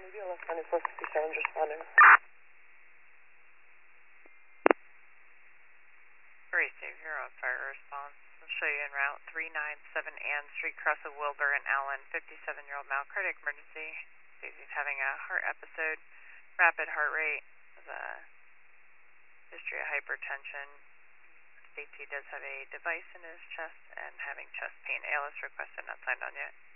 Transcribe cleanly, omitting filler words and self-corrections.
BLS 9457 responding. Great, Dave, you're on fire response. I'll show you en route 397 Ann Street, cross of Wilbur and Allen, 57-year-old male, cardiac emergency. He's having a heart episode, rapid heart rate, with a history of hypertension. States he does have a device in his chest and having chest pain. ALS requested, not signed on yet.